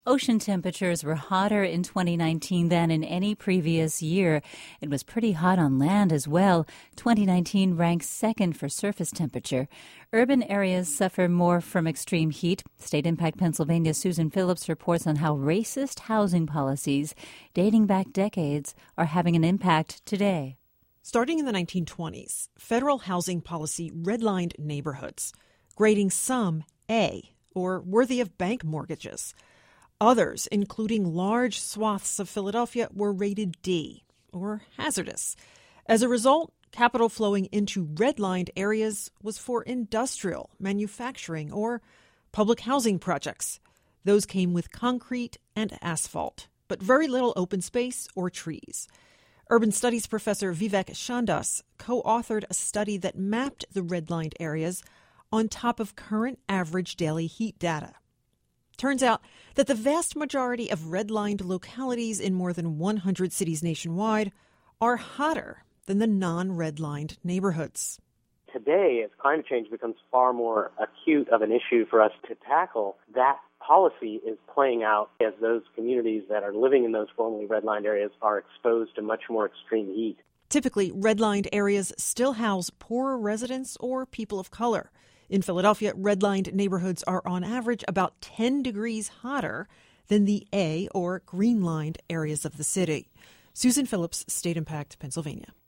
Ocean temperatures were hotter in 2019 than in any previous year. It was pretty hot on land as well. 2019 ranks second for surface temperature. Urban areas suffer more from extreme heat. State Impact Pennsylvania's Susan Phillips reports on how racist housing policies dating back decades are having an impact today. Starting in the 1920s, federal housing policy redlined neighborhoods, grading some A, or worthy of bank mortgages. Others, including large swaths of Philadelphia, were rated D, or hazardous. As a result, capital flowing into redlined areas was for industrial, manufacturing, or public housing projects. Those came with concrete and asphalt, but very little open space or trees. Urban Studies professor Vivek Chandas co-authored a study that mapped the redlined areas on top of current average daily heat data. Turns out that the vast majority of redlined localities in more than 100 cities nationwide are hotter than the non-redlined neighborhoods. Today, as climate change becomes far more acute of an issue for us to tackle, that policy is playing out as those communities that are living in those formerly redlined areas are exposed to much more extreme heat. Typically, redlined areas still house poorer residents or people of color. In Philadelphia, redlined neighborhoods are on average about 10 degrees hotter than the A or green-lined areas of the city. Susan Phillips, State Impact, Pennsylvania.